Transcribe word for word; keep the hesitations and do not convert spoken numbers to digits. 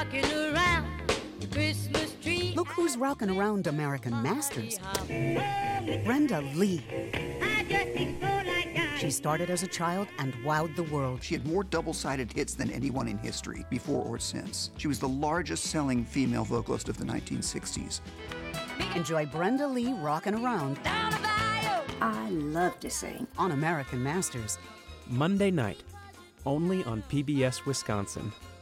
rocking around the Christmas tree. Look who's rocking around American Masters. Brenda Lee. I just need to go like that. She started as a child and wowed the world. She had more double-sided hits than anyone in history, before or since. She was the largest-selling female vocalist of the nineteen sixties. Enjoy Brenda Lee rocking around Down the bayou. I love to sing. on American Masters. Monday night, only on P B S Wisconsin.